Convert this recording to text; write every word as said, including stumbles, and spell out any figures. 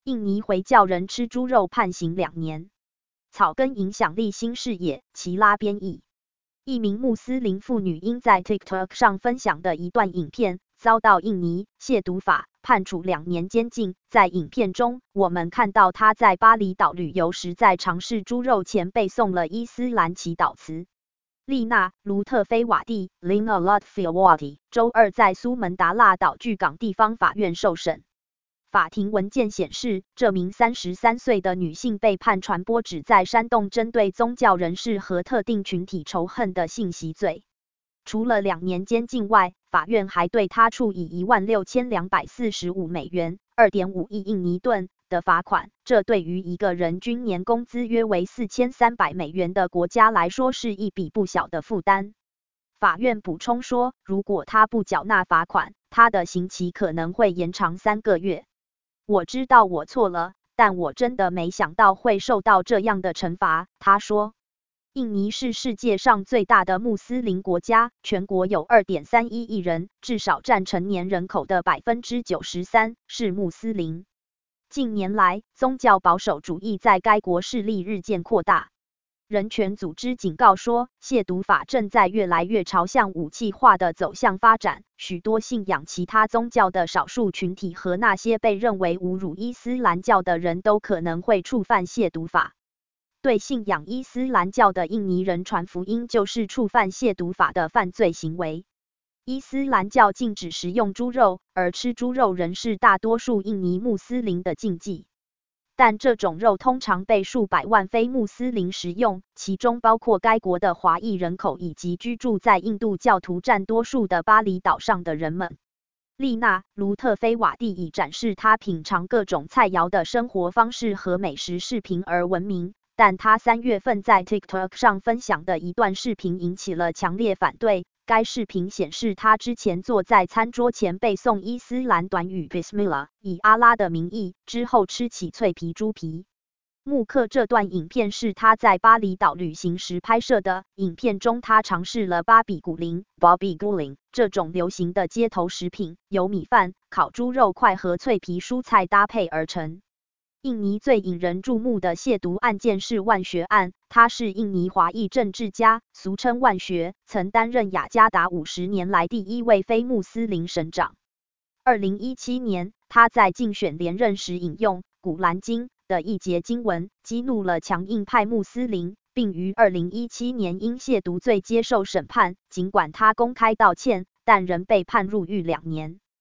印尼回教人吃猪肉判刑两年。草根影响力新视野，齐拉编译。一名穆斯林妇女因在 TikTok 上分享的一段影片，遭到印尼亵渎法判处两年监禁。在影片中，我们看到她在巴厘岛旅游时，在尝试猪肉前背诵了伊斯兰祈祷词。丽娜·卢特菲瓦蒂 （Lina Lutfiawati） 周二在苏门答腊岛巨港地方法院受审。法庭文件显示，这名三十三岁的女性被判传播旨在煽动针对宗教人士和特定群体仇恨的信息罪。除了两年监禁外，法院还对她处以一万六千两百四十五美元 （二点五亿印尼盾）的罚款。这对于一个人均年工资约为四千三百美元的国家来说是一笔不小的负担。法院补充说，如果她不缴纳罚款，她的刑期可能会延长三个月。我知道我错了，但我真的没想到会受到这样的惩罚，他说。印尼是世界上最大的穆斯林国家，全国有 二点三一亿人，至少占成年人口的 百分之九十三 是穆斯林。近年来，宗教保守主义在该国势力日渐扩大。人权组织警告说，亵渎法正在越来越朝向武器化的走向发展，许多信仰其他宗教的少数群体和那些被认为侮辱伊斯兰教的人都可能会触犯亵渎法。对信仰伊斯兰教的印尼人传福音就是触犯亵渎法的犯罪行为。伊斯兰教禁止食用猪肉，而吃猪肉仍是大多数印尼穆斯林的禁忌。但这种肉通常被数百万非穆斯林食用，其中包括该国的华裔人口以及居住在印度教徒占多数的巴厘岛上的人们。丽娜·卢特菲瓦蒂以展示她品尝各种菜肴的生活方式和美食视频而闻名，但她三月份在 TikTok 上分享的一段视频引起了强烈反对。该视频显示她之前坐在餐桌前背诵伊斯兰短语 Bismillah， 以阿拉的名义，之后吃起脆皮猪皮。穆克这段影片是他在巴厘岛旅行时拍摄的，影片中他尝试了巴比古林 Bobby Guling 这种流行的街头食品，由米饭、烤猪肉块和脆皮蔬菜搭配而成。印尼最引人注目的亵渎案件是万学案，他是印尼华裔政治家，俗称万学，曾担任雅加达五十年来第一位非穆斯林省长。二零一七年，他在竞选连任时引用《古兰经》的一节经文，激怒了强硬派穆斯林，并于二零一七年因亵渎罪接受审判，尽管他公开道歉，但仍被判入狱两年。